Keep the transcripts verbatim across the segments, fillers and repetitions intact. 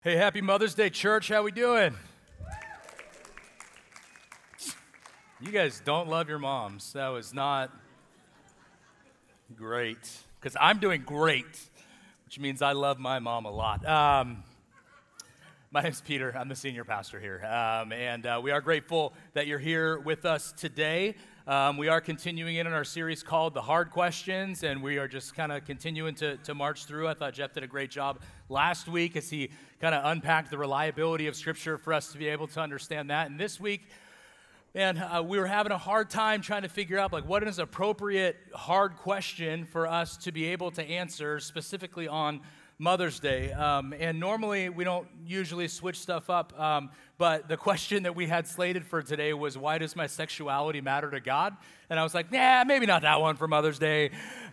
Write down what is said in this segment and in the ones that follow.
Hey, happy Mother's Day, church. How we doing? You guys don't love your moms. That was not great, because I'm doing great, which means I love my mom a lot. Um, my name's Peter. I'm the senior pastor here, um, and uh, we are grateful that you're here with us today. Um, we are continuing in our series called The Hard Questions, and we are just kind of continuing to, to march through. I thought Jeff did a great job last week as he kind of unpacked the reliability of Scripture for us to be able to understand that. And this week, man, uh, we were having a hard time trying to figure out, like, what is an appropriate hard question for us to be able to answer specifically on Mother's Day. Um, and normally, we don't usually switch stuff up, um, but the question that we had slated for today was, why does my sexuality matter to God? And I was like, nah, maybe not that one for Mother's Day.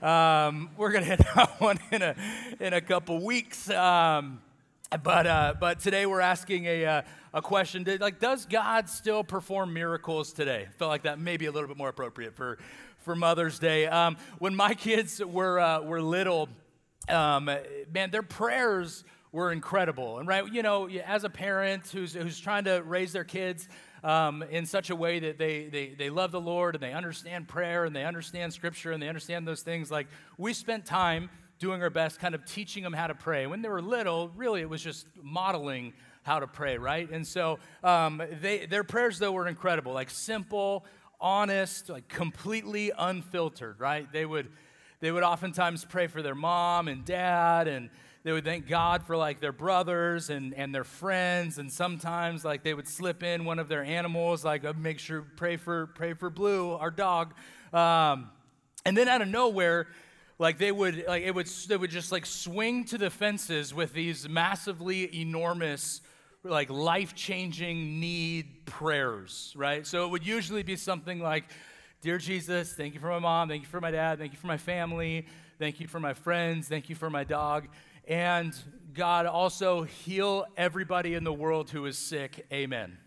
Um, we're going to hit that one in a, in a couple weeks. Um, but uh, but today we're asking a, uh, a question, did, like, does God still perform miracles today? I felt like that may be a little bit more appropriate for, for Mother's Day. Um, when my kids were uh, were little, Um, man, their prayers were incredible. And right, you know, as a parent who's who's trying to raise their kids um, in such a way that they, they they love the Lord and they understand prayer and they understand Scripture and they understand those things, like, we spent time doing our best kind of teaching them how to pray. When they were little, really, it was just modeling how to pray, right? And so um, they their prayers, though, were incredible, like simple, honest, like completely unfiltered, right? They would They would oftentimes pray for their mom and dad, and they would thank God for, like, their brothers and, and their friends, and sometimes, like, they would slip in one of their animals, like, uh, make sure, pray for pray for Blue, our dog. Um, and then out of nowhere, like, they would, like, it would, they would just, like, swing to the fences with these massively enormous, like, life-changing need prayers, right? So it would usually be something like, Dear Jesus, thank you for my mom, thank you for my dad, thank you for my family, thank you for my friends, thank you for my dog, and God, also heal everybody in the world who is sick, amen.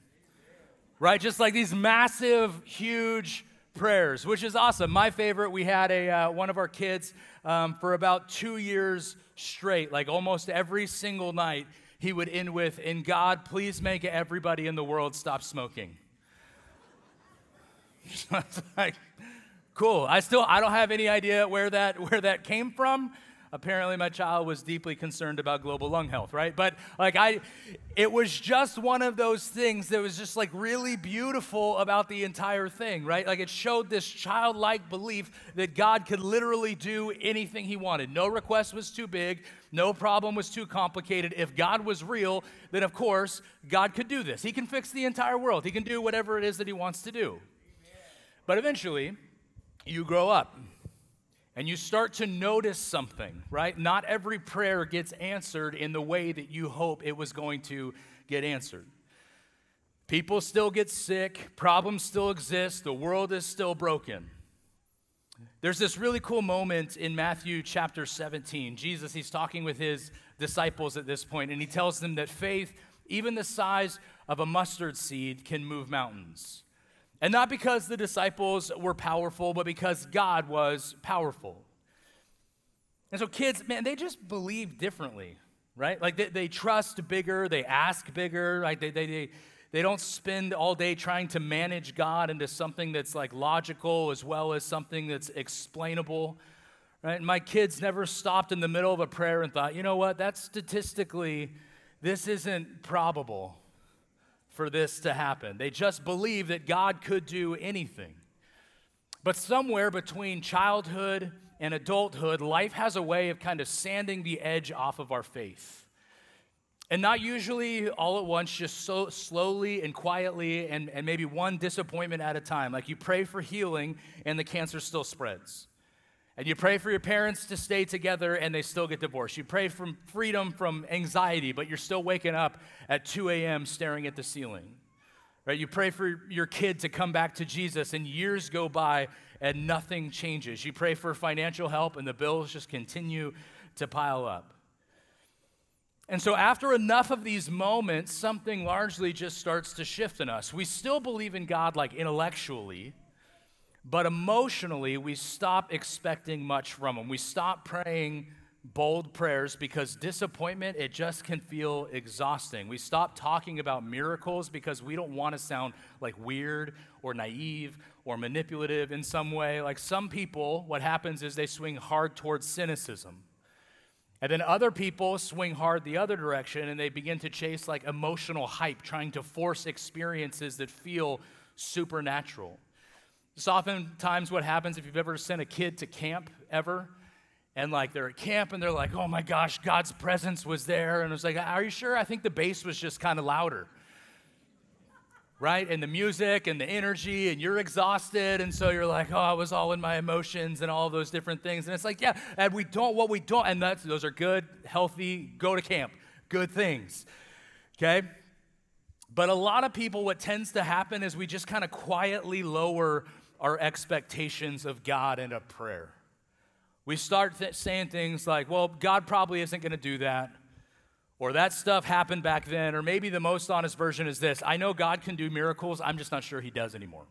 Right, just like these massive, huge prayers, which is awesome. My favorite, we had a uh, one of our kids um, for about two years straight, like almost every single night, he would end with, and God, please make everybody in the world stop smoking. Like, cool. I still, I don't have any idea where that where that came from. Apparently, my child was deeply concerned about global lung health, right? But like I, it was just one of those things that was just like really beautiful about the entire thing, right? Like, it showed this childlike belief that God could literally do anything He wanted. No request was too big. No problem was too complicated. If God was real, then of course God could do this. He can fix the entire world. He can do whatever it is that He wants to do. But eventually, you grow up, and you start to notice something, right? Not every prayer gets answered in the way that you hope it was going to get answered. People still get sick, problems still exist, the world is still broken. There's this really cool moment in Matthew chapter seventeen. Jesus, he's talking with his disciples at this point, and he tells them that faith, even the size of a mustard seed, can move mountains. And not because the disciples were powerful, but because God was powerful. And so kids, man, they just believe differently, right? Like, they, they trust bigger, they ask bigger, right? They, they, they, they don't spend all day trying to manage God into something that's, like, logical as well as something that's explainable, right? And my kids never stopped in the middle of a prayer and thought, you know what, that's statistically, this isn't probable for this to happen. They just believe that God could do anything. But somewhere between childhood and adulthood, life has a way of kind of sanding the edge off of our faith. And not usually all at once, just so slowly and quietly, and, and maybe one disappointment at a time. Like, you pray for healing and the cancer still spreads. And you pray for your parents to stay together and they still get divorced. You pray for freedom from anxiety, but you're still waking up at two a.m. staring at the ceiling. Right? You pray for your kid to come back to Jesus and years go by and nothing changes. You pray for financial help and the bills just continue to pile up. And so after enough of these moments, something largely just starts to shift in us. We still believe in God, like, intellectually, but emotionally, we stop expecting much from Him. We stop praying bold prayers because disappointment, it just can feel exhausting. We stop talking about miracles because we don't want to sound like weird or naive or manipulative in some way. Like some people, what happens is they swing hard towards cynicism. And then other people swing hard the other direction and they begin to chase like emotional hype, trying to force experiences that feel supernatural. It's oftentimes what happens if you've ever sent a kid to camp ever, and like they're at camp and they're like, oh my gosh, God's presence was there. And it's like, are you sure? I think the bass was just kind of louder. Right? And the music and the energy, and you're exhausted, and so you're like, oh, I was all in my emotions and all those different things. And it's like, yeah, and we don't, what we don't, and that's, those are good, healthy, go to camp, good things, okay? But a lot of people, what tends to happen is we just kind of quietly lower our expectations of God in a prayer. We start th- saying things like, well, God probably isn't going to do that. Or that stuff happened back then, or maybe the most honest version is this: I know God can do miracles, I'm just not sure he does anymore.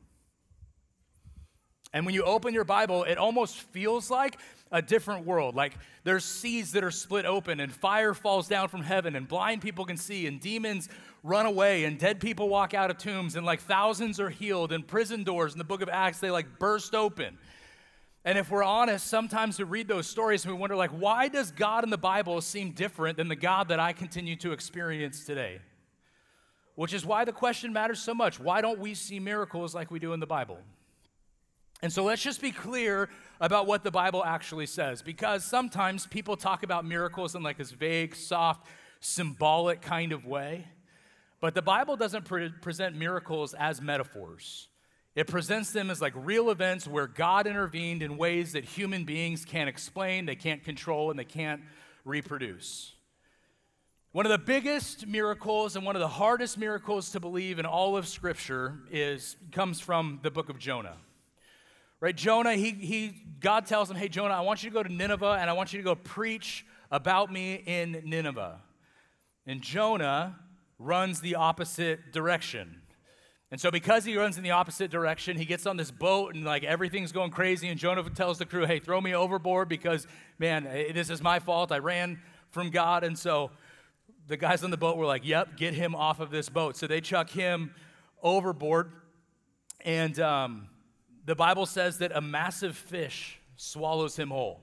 And when you open your Bible, it almost feels like a different world. Like there's seas that are split open, and fire falls down from heaven, and blind people can see, and demons run away, and dead people walk out of tombs, and like thousands are healed, and prison doors in the book of Acts, they like burst open. And if we're honest, sometimes we read those stories and we wonder, like, why does God in the Bible seem different than the God that I continue to experience today? Which is why the question matters so much. Why don't we see miracles like we do in the Bible? And so let's just be clear about what the Bible actually says, because sometimes people talk about miracles in like this vague, soft, symbolic kind of way. But the Bible doesn't pre- present miracles as metaphors. It presents them as like real events where God intervened in ways that human beings can't explain, they can't control, and they can't reproduce. One of the biggest miracles and one of the hardest miracles to believe in all of Scripture is comes from the book of Jonah. Right? Jonah, he, he, God tells him, hey, Jonah, I want you to go to Nineveh, and I want you to go preach about me in Nineveh. And Jonah runs the opposite direction. And so because he runs in the opposite direction, he gets on this boat and like everything's going crazy, and Jonah tells the crew, hey, throw me overboard because, man, this is my fault. I ran from God. And so the guys on the boat were like, yep, get him off of this boat. So they chuck him overboard. And um, the Bible says that a massive fish swallows him whole.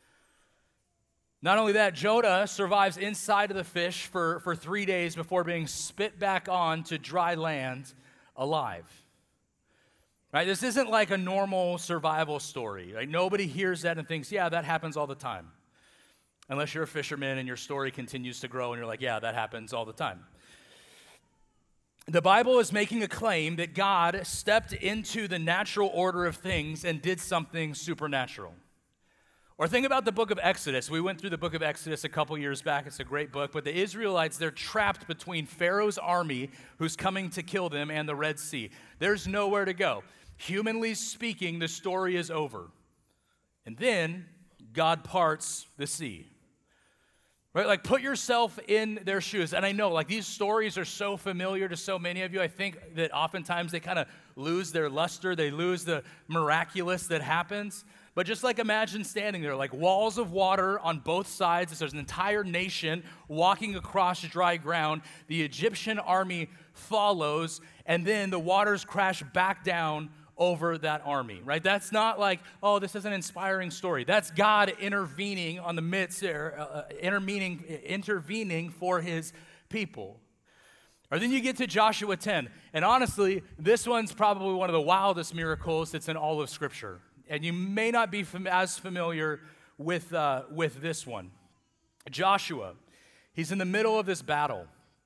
Not only that, Jonah survives inside of the fish for, for three days before being spit back on to dry land alive. Right? This isn't like a normal survival story. Like nobody hears that and thinks, yeah, that happens all the time. Unless you're a fisherman and your story continues to grow and you're like, yeah, that happens all the time. The Bible is making a claim that God stepped into the natural order of things and did something supernatural. Or think about the book of Exodus. We went through the book of Exodus a couple years back. It's a great book. But the Israelites, they're trapped between Pharaoh's army, who's coming to kill them, and the Red Sea. There's nowhere to go. Humanly speaking, the story is over. And then God parts the sea. Right? Like put yourself in their shoes. And I know like these stories are so familiar to so many of you. I think that oftentimes they kind of lose their luster. They lose the miraculous that happens. But just like imagine standing there, like walls of water on both sides. There's an entire nation walking across dry ground. The Egyptian army follows, and then the waters crash back down over that army, right? That's not like, oh, this is an inspiring story. That's God intervening on the midst, or, uh, intervening, intervening for his people. Or then you get to Joshua ten, and honestly, this one's probably one of the wildest miracles that's in all of Scripture. And you may not be fam- as familiar with, uh, with this one. Joshua, he's in the middle of this battle,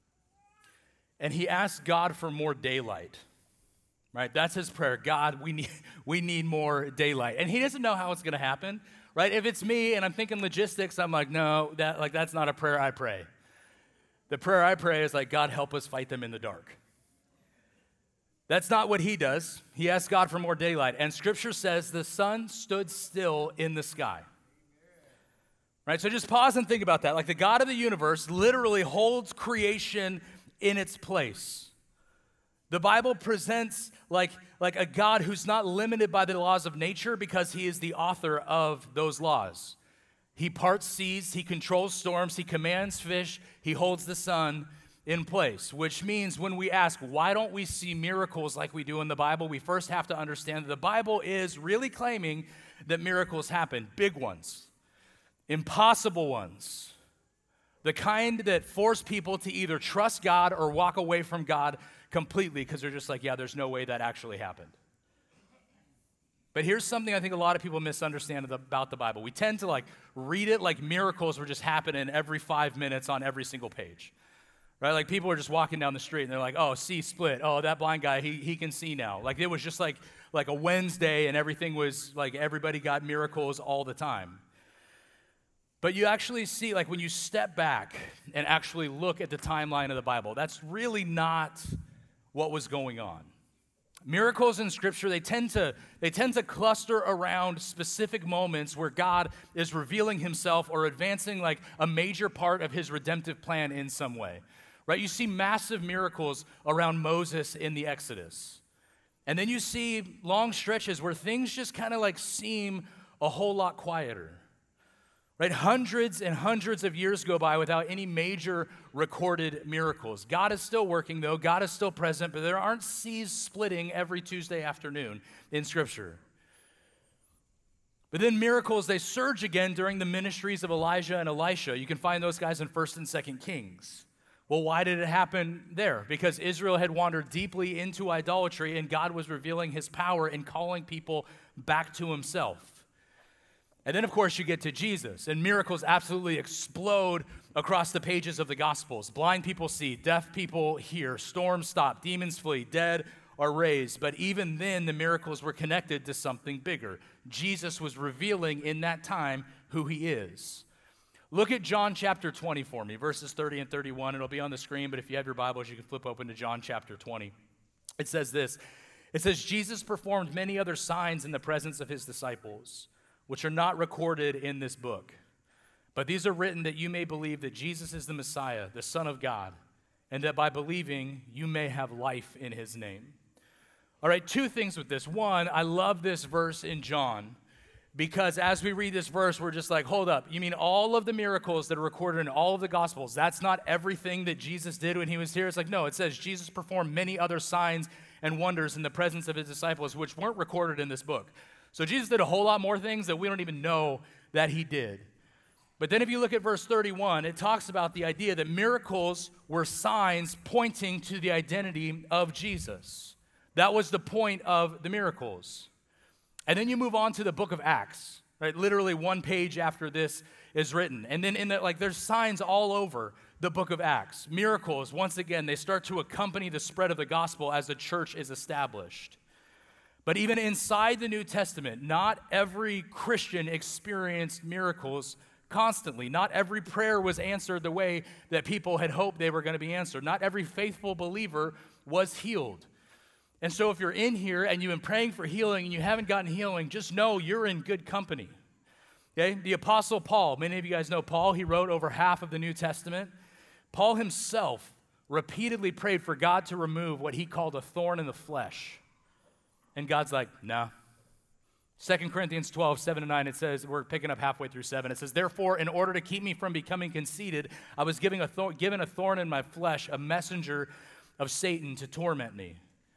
and he asks God for more daylight, right? That's his prayer. God, we need, we need more daylight. And he doesn't know how it's going to happen, right? If it's me and I'm thinking logistics, I'm like, no, that, like, that's not a prayer I pray. The prayer I pray is like, God, help us fight them in the dark. That's not what he does. He asks God for more daylight. And Scripture says the sun stood still in the sky. Right? So just pause and think about that. Like the God of the universe literally holds creation in its place. The Bible presents like, like a God who's not limited by the laws of nature because he is the author of those laws. He parts seas, he controls storms, he commands fish, he holds the sun in place, which means when we ask, why don't we see miracles like we do in the Bible, we first have to understand that the Bible is really claiming that miracles happen, big ones, impossible ones, the kind that force people to either trust God or walk away from God completely because they're just like, yeah, there's no way that actually happened. But here's something I think a lot of people misunderstand about the Bible. We tend to like read it like miracles were just happening every five minutes on every single page, right? Like people are just walking down the street and they're like, oh, see split. Oh, that blind guy, he he can see now. Like it was just like like a Wednesday and everything was like everybody got miracles all the time. But you actually see, like when you step back and actually look at the timeline of the Bible, that's really not what was going on. Miracles in Scripture, they tend to they tend to cluster around specific moments where God is revealing himself or advancing like a major part of his redemptive plan in some way, right? You see massive miracles around Moses in the Exodus. And then you see long stretches where things just kind of like seem a whole lot quieter. Right? Hundreds and hundreds of years go by without any major recorded miracles. God is still working, though. God is still present, but there aren't seas splitting every Tuesday afternoon in Scripture. But then miracles, they surge again during the ministries of Elijah and Elisha. You can find those guys in First and Second Kings. Well, why did it happen there? Because Israel had wandered deeply into idolatry, and God was revealing his power and calling people back to himself. And then, of course, you get to Jesus, and miracles absolutely explode across the pages of the Gospels. Blind people see, deaf people hear, storms stop, demons flee, dead are raised. But even then, the miracles were connected to something bigger. Jesus was revealing in that time who he is. Look at John chapter twenty for me, verses thirty and thirty-one. It'll be on the screen, but if you have your Bibles, you can flip open to John chapter twenty. It says this. It says, Jesus performed many other signs in the presence of his disciples, which are not recorded in this book. But these are written that you may believe that Jesus is the Messiah, the Son of God, and that by believing you may have life in his name. All right, two things with this. One, I love this verse in John because as we read this verse, we're just like, hold up, you mean all of the miracles that are recorded in all of the Gospels, that's not everything that Jesus did when he was here? It's like, no, it says Jesus performed many other signs and wonders in the presence of his disciples, which weren't recorded in this book. So Jesus did a whole lot more things that we don't even know that he did. But then if you look at verse thirty-one, it talks about the idea that miracles were signs pointing to the identity of Jesus. That was the point of the miracles. And then you move on to the book of Acts, right? Literally one page after this is written. And then in the, like there's signs all over the book of Acts. Miracles, once again, they start to accompany the spread of the gospel as the church is established. But even inside the New Testament, not every Christian experienced miracles constantly. Not every prayer was answered the way that people had hoped they were going to be answered. Not every faithful believer was healed. And so if you're in here and you've been praying for healing and you haven't gotten healing, just know you're in good company. Okay? The Apostle Paul, many of you guys know Paul. He wrote over half of the New Testament. Paul himself repeatedly prayed for God to remove what he called a thorn in the flesh. And God's like, no. Second Corinthians twelve, seven and nine, it says, we're picking up halfway through seven. It says, therefore, in order to keep me from becoming conceited, I was giving a thorn, given a thorn in my flesh, a messenger of Satan to torment me. It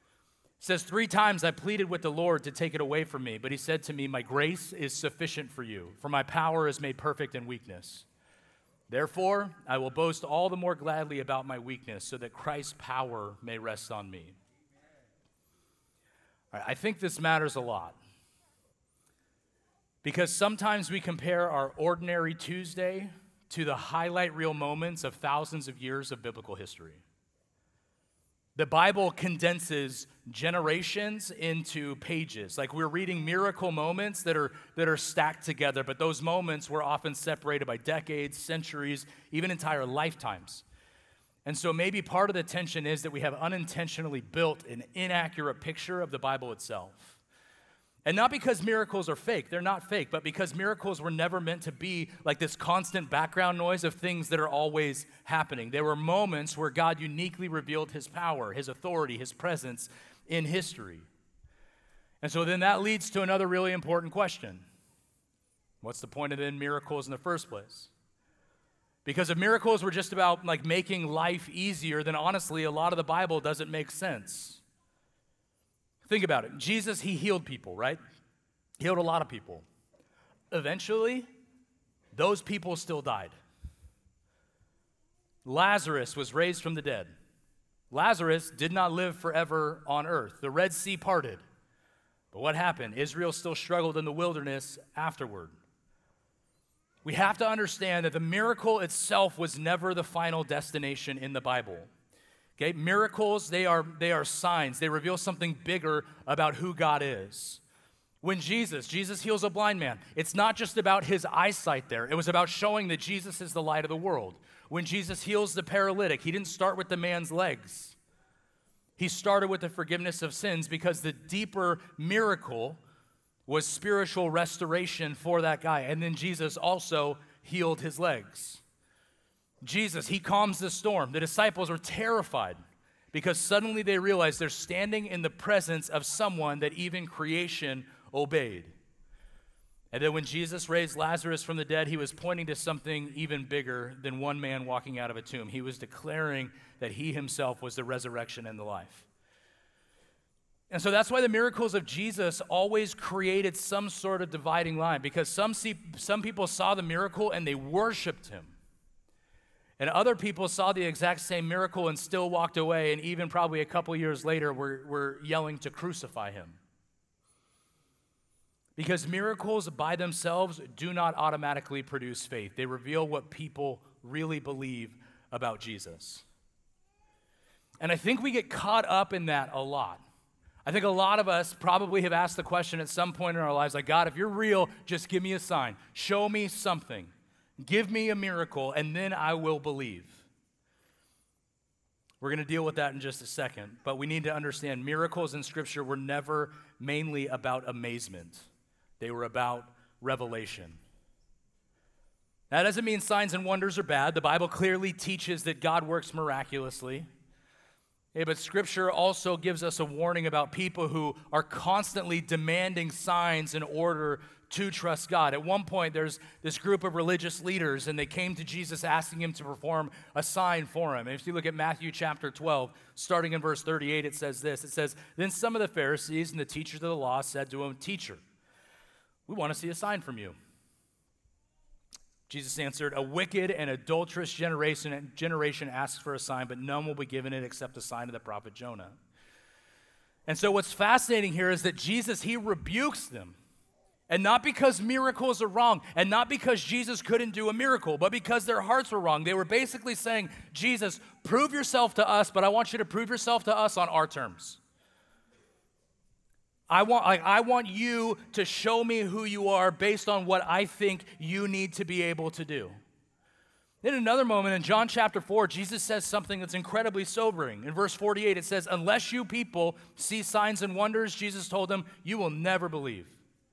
says, three times I pleaded with the Lord to take it away from me, but he said to me, my grace is sufficient for you, for my power is made perfect in weakness. Therefore, I will boast all the more gladly about my weakness, so that Christ's power may rest on me. All right, I think this matters a lot. Because sometimes we compare our ordinary Tuesday to the highlight reel moments of thousands of years of biblical history. The Bible condenses generations into pages. Like we're reading miracle moments that are, that are stacked together, but those moments were often separated by decades, centuries, even entire lifetimes. And so maybe part of the tension is that we have unintentionally built an inaccurate picture of the Bible itself. And not because miracles are fake, they're not fake, but because miracles were never meant to be like this constant background noise of things that are always happening. There were moments where God uniquely revealed his power, his authority, his presence in history. And so then that leads to another really important question. What's the point of then miracles in the first place? Because if miracles were just about like making life easier, then honestly, a lot of the Bible doesn't make sense. Think about it. Jesus, he healed people, right? He healed a lot of people. Eventually, those people still died. Lazarus was raised from the dead. Lazarus did not live forever on earth. The Red Sea parted. But what happened? Israel still struggled in the wilderness afterward. We have to understand that the miracle itself was never the final destination in the Bible. Okay? Miracles, they are, they are signs. They reveal something bigger about who God is. When Jesus, Jesus heals a blind man, it's not just about his eyesight there. It was about showing that Jesus is the light of the world. When Jesus heals the paralytic, he didn't start with the man's legs. He started with the forgiveness of sins because the deeper miracle was spiritual restoration for that guy. And then Jesus also healed his legs. Jesus, he calms the storm. The disciples were terrified because suddenly they realized they're standing in the presence of someone that even creation obeyed. And then when Jesus raised Lazarus from the dead, he was pointing to something even bigger than one man walking out of a tomb. He was declaring that he himself was the resurrection and the life. And so that's why the miracles of Jesus always created some sort of dividing line, because some see, some people saw the miracle and they worshiped him. And other people saw the exact same miracle and still walked away, and even probably a couple years later were, were yelling to crucify him. Because miracles by themselves do not automatically produce faith. They reveal what people really believe about Jesus. And I think we get caught up in that a lot. I think a lot of us probably have asked the question at some point in our lives, like, God, if you're real, just give me a sign. Show me something. Give me a miracle, and then I will believe. We're going to deal with that in just a second, but we need to understand miracles in Scripture were never mainly about amazement. They were about revelation. That doesn't mean signs and wonders are bad. The Bible clearly teaches that God works miraculously. Yeah, but Scripture also gives us a warning about people who are constantly demanding signs in order to trust God. At one point, there's this group of religious leaders, and they came to Jesus asking him to perform a sign for him. And if you look at Matthew chapter twelve, starting in verse thirty-eight, it says this. It says, "Then some of the Pharisees and the teachers of the law said to him, 'Teacher, we want to see a sign from you.' Jesus answered, 'A wicked and adulterous generation, generation asks for a sign, but none will be given it except the sign of the prophet Jonah.'" And so what's fascinating here is that Jesus, he rebukes them. And not because miracles are wrong, and not because Jesus couldn't do a miracle, but because their hearts were wrong. They were basically saying, Jesus, prove yourself to us, but I want you to prove yourself to us on our terms. I want, like, I want you to show me who you are based on what I think you need to be able to do. In another moment, in John chapter four, Jesus says something that's incredibly sobering. In verse forty-eight, it says, "Unless you people see signs and wonders," Jesus told them, "you will never believe."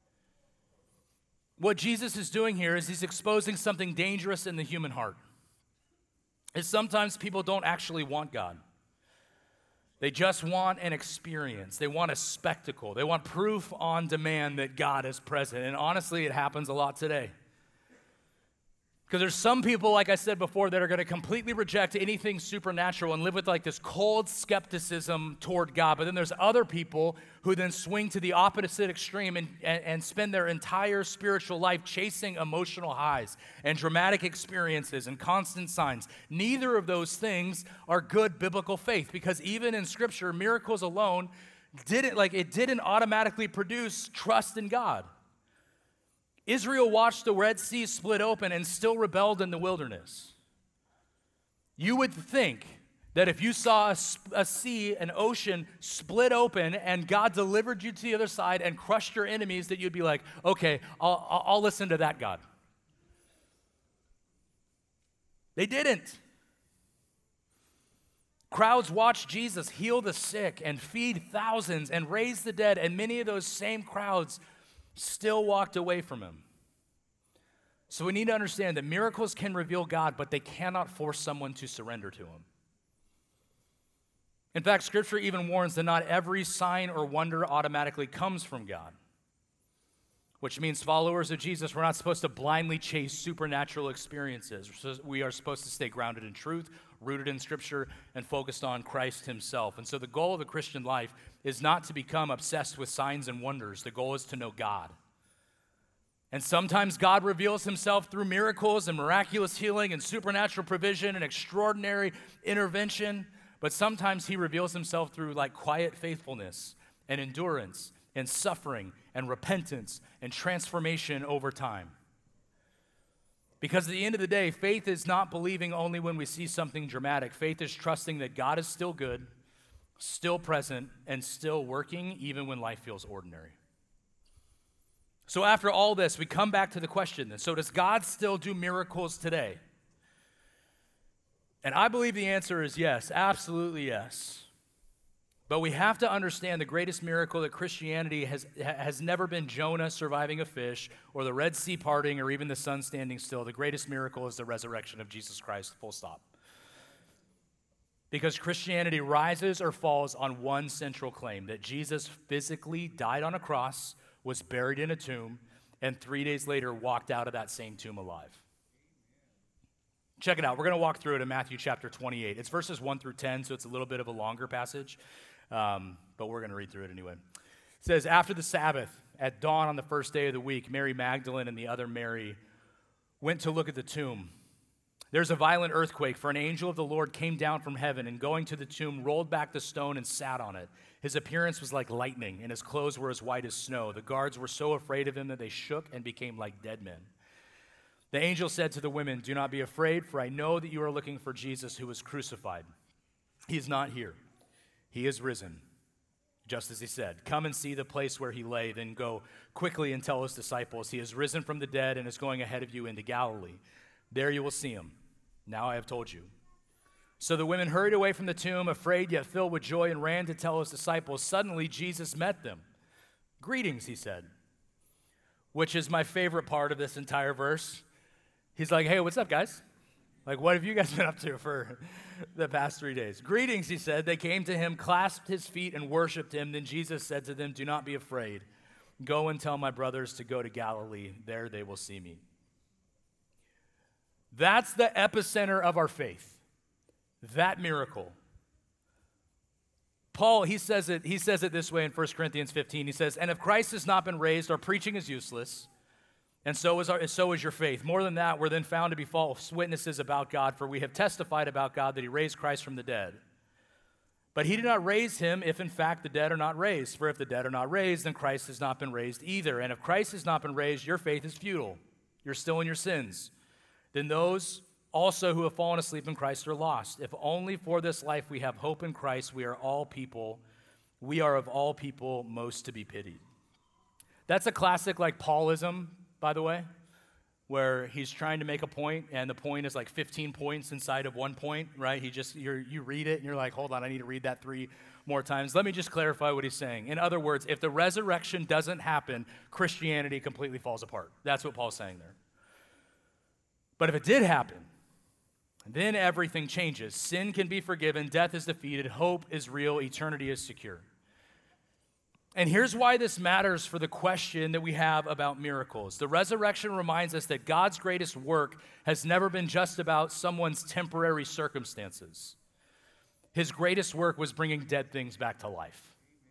What Jesus is doing here is he's exposing something dangerous in the human heart. Is sometimes people don't actually want God. They just want an experience. They want a spectacle. They want proof on demand that God is present. And honestly, it happens a lot today. Because there's some people, like I said before, that are going to completely reject anything supernatural and live with like this cold skepticism toward God. But then there's other people who then swing to the opposite extreme and, and, and spend their entire spiritual life chasing emotional highs and dramatic experiences and constant signs. Neither of those things are good biblical faith, because even in Scripture, miracles alone didn't, like, it didn't automatically produce trust in God. Israel watched the Red Sea split open and still rebelled in the wilderness. You would think that if you saw a, a sea, an ocean split open, and God delivered you to the other side and crushed your enemies, that you'd be like, okay, I'll, I'll, I'll listen to that God. They didn't. Crowds watched Jesus heal the sick and feed thousands and raise the dead, and many of those same crowds still walked away from him. So we need to understand that miracles can reveal God, but they cannot force someone to surrender to him. In fact, Scripture even warns that not every sign or wonder automatically comes from God. which means followers of Jesus, we're not supposed to blindly chase supernatural experiences. We are supposed to stay grounded in truth, rooted in Scripture, and focused on Christ himself. And so the goal of the Christian life is not to become obsessed with signs and wonders. The goal is to know God. And sometimes God reveals himself through miracles and miraculous healing and supernatural provision and extraordinary intervention. But sometimes he reveals himself through like quiet faithfulness and endurance and suffering and repentance and transformation over time. Because at the end of the day, faith is not believing only when we see something dramatic. Faith is trusting that God is still good, still present, and still working even when life feels ordinary. So after all this, we come back to the question then, so does God still do miracles today? And I believe the answer is yes, absolutely yes. But we have to understand the greatest miracle that Christianity has, has never been Jonah surviving a fish or the Red Sea parting or even the sun standing still. The greatest miracle is the resurrection of Jesus Christ, full stop. Because Christianity rises or falls on one central claim, that Jesus physically died on a cross, was buried in a tomb, and three days later walked out of that same tomb alive. Check it out. We're going to walk through it in Matthew chapter twenty-eight. It's verses one through ten, so it's a little bit of a longer passage, um, but we're going to read through it anyway. It says, after the Sabbath, at dawn on the first day of the week, Mary Magdalene and the other Mary went to look at the tomb. There's a violent earthquake, for an angel of the Lord came down from heaven and going to the tomb, rolled back the stone and sat on it. His appearance was like lightning, and his clothes were as white as snow. The guards were so afraid of him that they shook and became like dead men. The angel said to the women, do not be afraid, for I know that you are looking for Jesus who was crucified. He is not here. He is risen, just as he said. Come and see the place where he lay, then go quickly and tell his disciples, he is risen from the dead and is going ahead of you into Galilee. There you will see him. Now I have told you. So the women hurried away from the tomb, afraid yet filled with joy, and ran to tell his disciples. Suddenly Jesus met them. Greetings, he said, which is my favorite part of this entire verse. He's like, hey, what's up, guys? Like, what have you guys been up to for the past three days? Greetings, he said. They came to him, clasped his feet, and worshiped him. Then Jesus said to them, do not be afraid. Go and tell my brothers to go to Galilee. There they will see me. That's the epicenter of our faith, that miracle. Paul, he says it, he says it this way in First Corinthians fifteen. He says, and if Christ has not been raised, our preaching is useless, and so is, our, so is your faith. More than that, we're then found to be false witnesses about God, for we have testified about God that he raised Christ from the dead. But he did not raise him if in fact the dead are not raised. For if the dead are not raised, then Christ has not been raised either. And if Christ has not been raised, your faith is futile. You're still in your sins. Then those also who have fallen asleep in Christ are lost. If only for this life we have hope in Christ, we are all people, we are of all people most to be pitied. That's a classic like Paulism, by the way, where he's trying to make a point, and the point is like fifteen points inside of one point, right? He just, you're, you read it, and you're like, hold on, I need to read that three more times. Let me just clarify what he's saying. In other words, if the resurrection doesn't happen, Christianity completely falls apart. That's what Paul's saying there. But if it did happen, then everything changes. Sin can be forgiven, death is defeated, hope is real, eternity is secure. And here's why this matters for the question that we have about miracles. The resurrection reminds us that God's greatest work has never been just about someone's temporary circumstances. His greatest work was bringing dead things back to life.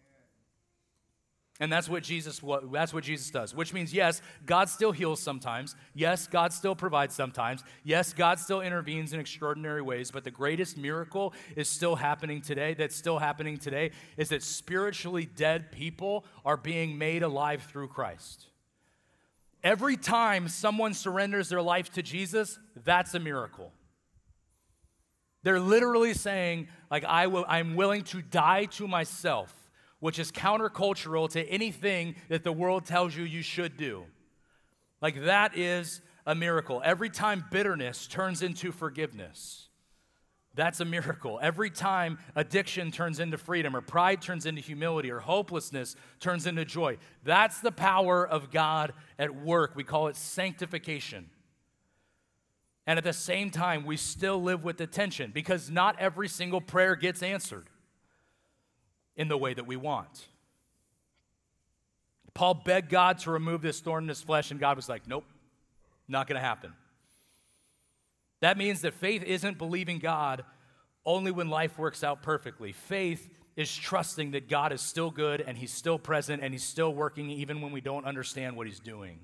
And that's what Jesus that's what Jesus does, which means, yes, God still heals sometimes. Yes, God still provides sometimes. Yes, God still intervenes in extraordinary ways, but the greatest miracle is still happening today, that's still happening today, is that spiritually dead people are being made alive through Christ. Every time someone surrenders their life to Jesus, that's a miracle. They're literally saying, like, I will, I'm willing to die to myself, which is countercultural to anything that the world tells you you should do. Like, that is a miracle. Every time bitterness turns into forgiveness, that's a miracle. Every time addiction turns into freedom, or pride turns into humility, or hopelessness turns into joy, that's the power of God at work. We call it sanctification. And at the same time, we still live with the tension, because not every single prayer gets answered in the way that we want. Paul begged God to remove this thorn in his flesh, and God was like, nope, not going to happen. That means that faith isn't believing God only when life works out perfectly. Faith is trusting that God is still good and he's still present and he's still working even when we don't understand what he's doing.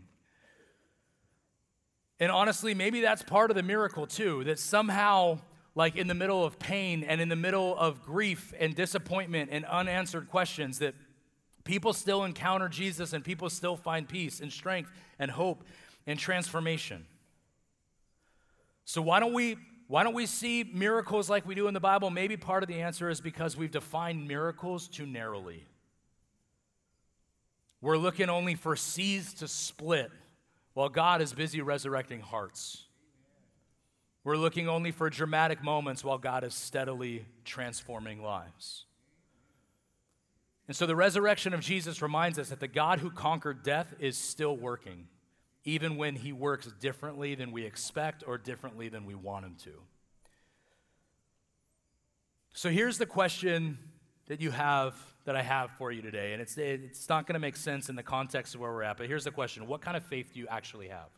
And honestly, maybe that's part of the miracle too, that somehow, like in the middle of pain and in the middle of grief and disappointment and unanswered questions, that people still encounter Jesus and people still find peace and strength and hope and transformation. So why don't we why don't we see miracles like we do in the Bible? Maybe part of the answer is because we've defined miracles too narrowly. We're looking only for seas to split while God is busy resurrecting hearts. We're looking only for dramatic moments while God is steadily transforming lives. And so the resurrection of Jesus reminds us that the God who conquered death is still working, even when he works differently than we expect or differently than we want him to. So here's the question that you have, that I have for you today, and it's, it's not going to make sense in the context of where we're at, but here's the question. What kind of faith do you actually have?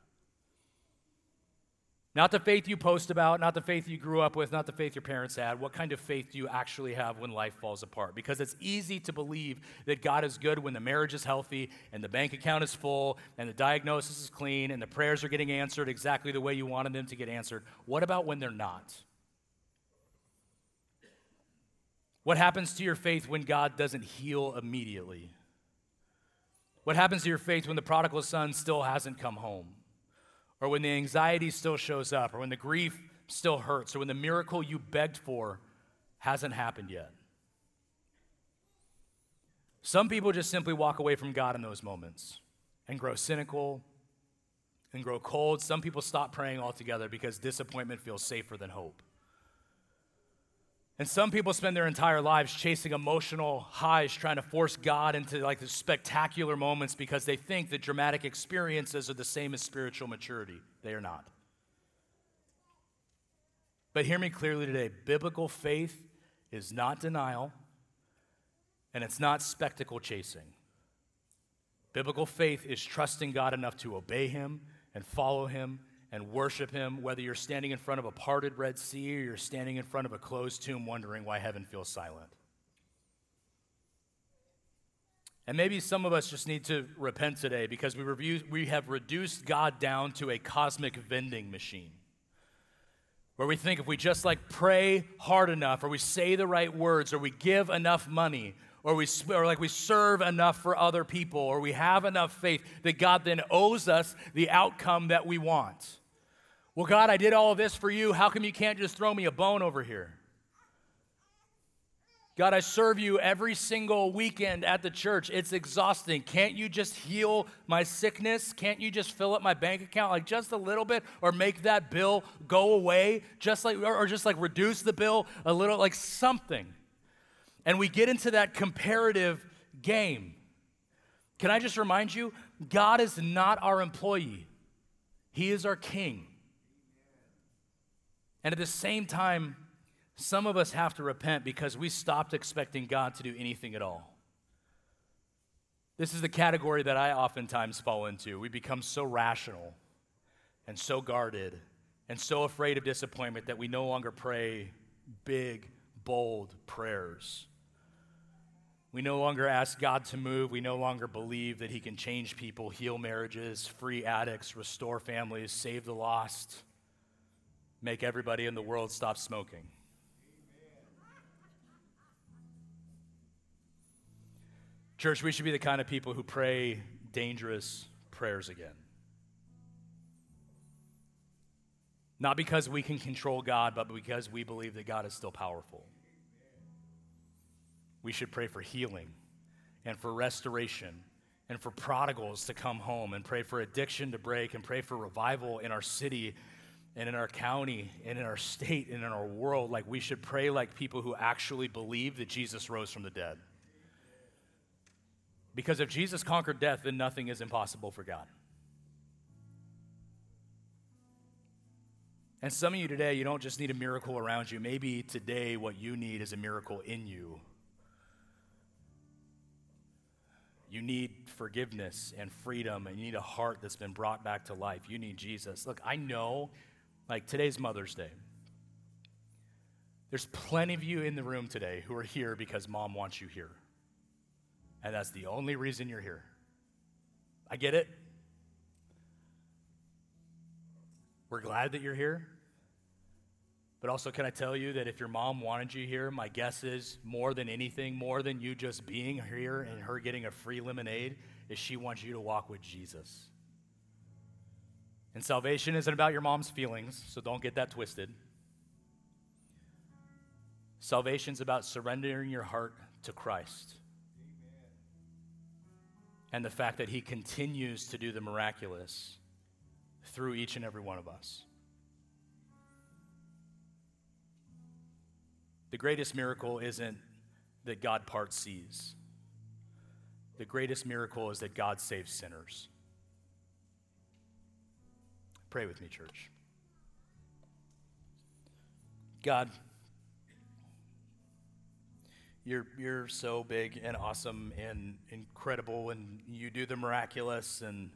Not the faith you post about, not the faith you grew up with, not the faith your parents had. What kind of faith do you actually have when life falls apart? Because it's easy to believe that God is good when the marriage is healthy and the bank account is full and the diagnosis is clean and the prayers are getting answered exactly the way you wanted them to get answered. What about when they're not? What happens to your faith when God doesn't heal immediately? What happens to your faith when the prodigal son still hasn't come home? Or when the anxiety still shows up, or when the grief still hurts, or when the miracle you begged for hasn't happened yet? Some people just simply walk away from God in those moments and grow cynical and grow cold. Some people stop praying altogether because disappointment feels safer than hope. And some people spend their entire lives chasing emotional highs, trying to force God into like the spectacular moments because they think that dramatic experiences are the same as spiritual maturity. They are not. But hear me clearly today. Biblical faith is not denial, and it's not spectacle chasing. Biblical faith is trusting God enough to obey him and follow him and worship him, whether you're standing in front of a parted Red Sea or you're standing in front of a closed tomb wondering why heaven feels silent. And maybe some of us just need to repent today because we, review, we have reduced God down to a cosmic vending machine where we think if we just like pray hard enough or we say the right words or we give enough money or we or like we serve enough for other people or we have enough faith that God then owes us the outcome that we want. Well, God, I did all of this for you. How come you can't just throw me a bone over here? God, I serve you every single weekend at the church. It's exhausting. Can't you just heal my sickness? Can't you just fill up my bank account like just a little bit or make that bill go away? Just like or just like reduce the bill a little, like something. And we get into that comparative game. Can I just remind you, God is not our employee. He is our king. And at the same time, some of us have to repent because we stopped expecting God to do anything at all. This is the category that I oftentimes fall into. We become so rational and so guarded and so afraid of disappointment that we no longer pray big, bold prayers. We no longer ask God to move. We no longer believe that he can change people, heal marriages, free addicts, restore families, save the lost, make everybody in the world stop smoking. Church, we should be the kind of people who pray dangerous prayers again. Not because we can control God, but because we believe that God is still powerful. We should pray for healing and for restoration and for prodigals to come home and pray for addiction to break and pray for revival in our city and in our county and in our state and in our world. Like we should pray like people who actually believe that Jesus rose from the dead. Because if Jesus conquered death, then nothing is impossible for God. And some of you today, you don't just need a miracle around you. Maybe today what you need is a miracle in you. You need forgiveness and freedom, and you need a heart that's been brought back to life. You need Jesus. Look, I know, like today's Mother's Day. There's plenty of you in the room today who are here because mom wants you here. And that's the only reason you're here. I get it. We're glad that you're here. But also, can I tell you that if your mom wanted you here, my guess is more than anything, more than you just being here and her getting a free lemonade, is she wants you to walk with Jesus. And salvation isn't about your mom's feelings, so don't get that twisted. Salvation's about surrendering your heart to Christ. Amen. And the fact that he continues to do the miraculous through each and every one of us. The greatest miracle isn't that God parts seas. The greatest miracle is that God saves sinners. Pray with me, church. God, you're, you're so big and awesome and incredible, and you do the miraculous, and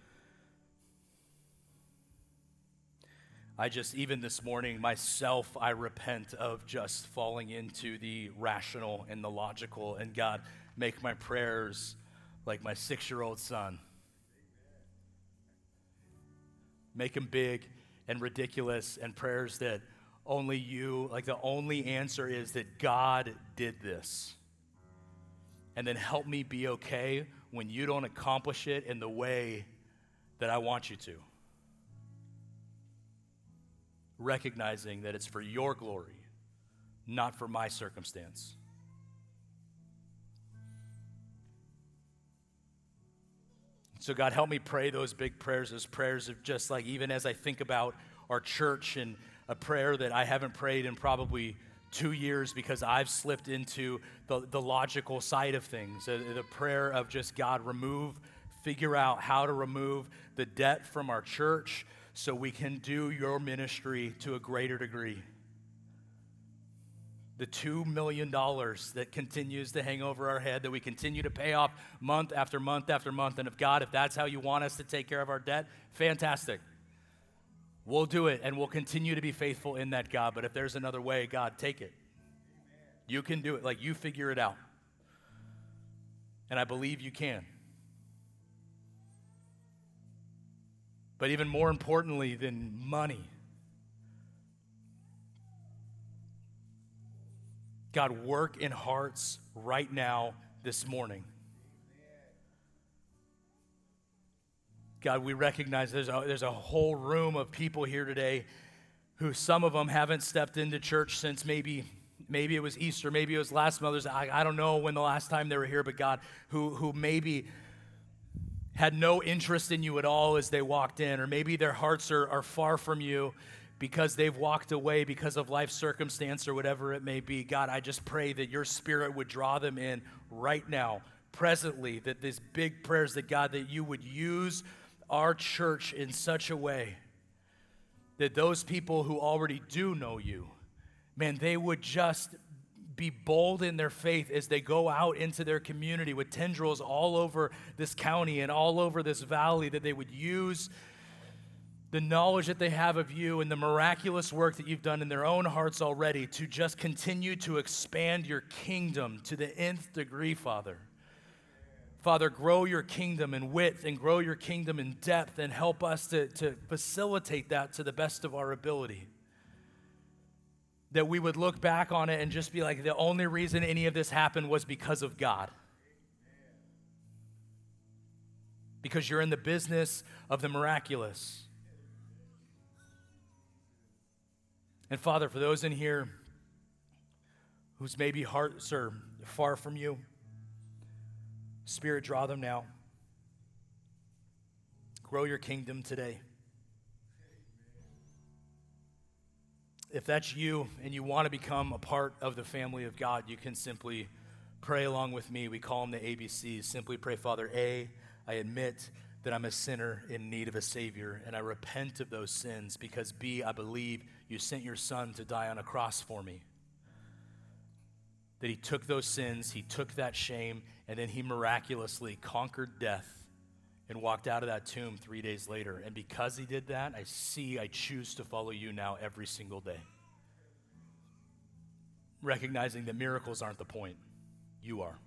I just, even this morning, myself, I repent of just falling into the rational and the logical. And God, make my prayers like my six-year-old son. Make them big and ridiculous, and prayers that only you, like the only answer is that God did this. And then help me be okay when you don't accomplish it in the way that I want you to. Recognizing that it's for your glory, not for my circumstance. So God, help me pray those big prayers, those prayers of just like, even as I think about our church, and a prayer that I haven't prayed in probably two years because I've slipped into the, the logical side of things. The, the prayer of just, God, remove, figure out how to remove the debt from our church, so we can do your ministry to a greater degree. The two million dollars that continues to hang over our head, that we continue to pay off month after month after month. And if God, if that's how you want us to take care of our debt, fantastic. We'll do it, and we'll continue to be faithful in that, God. But if there's another way, God, take it. You can do it. Like, you figure it out. And I believe you can. But even more importantly than money, God, work in hearts right now this morning. God, we recognize there's a, there's a whole room of people here today who, some of them haven't stepped into church since maybe maybe it was Easter, maybe it was last Mother's. I, I don't know when the last time they were here, but God, who who maybe had no interest in you at all as they walked in, or maybe their hearts are, are far from you because they've walked away because of life circumstance or whatever it may be. God, I just pray that your Spirit would draw them in right now, presently, that these big prayers, that God, that you would use our church in such a way that those people who already do know you, man, they would just be bold in their faith as they go out into their community with tendrils all over this county and all over this valley, that they would use the knowledge that they have of you and the miraculous work that you've done in their own hearts already to just continue to expand your kingdom to the nth degree, Father. Father, grow your kingdom in width and grow your kingdom in depth, and help us to, to facilitate that to the best of our ability. That we would look back on it and just be like, the only reason any of this happened was because of God. Because you're in the business of the miraculous. And Father, for those in here whose maybe hearts are far from you, Spirit, draw them now. Grow your kingdom today. If that's you and you want to become a part of the family of God, you can simply pray along with me. We call them the A B Cs. Simply pray, Father, A, I admit that I'm a sinner in need of a Savior, and I repent of those sins, because B, I believe you sent your Son to die on a cross for me. that he took those sins, he took that shame, and then he miraculously conquered death and walked out of that tomb three days later. And because he did that, I see, I choose to follow you now every single day. Recognizing that miracles aren't the point. You are.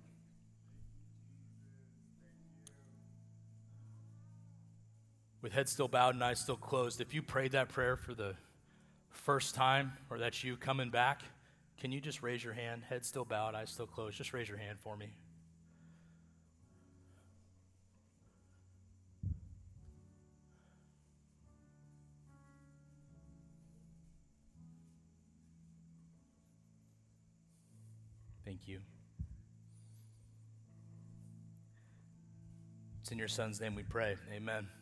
With head still bowed and eyes still closed, if you prayed that prayer for the first time, or that's you coming back, can you just raise your hand? Head still bowed, eyes still closed. Just raise your hand for me. Thank you. It's in your son's name we pray. Amen.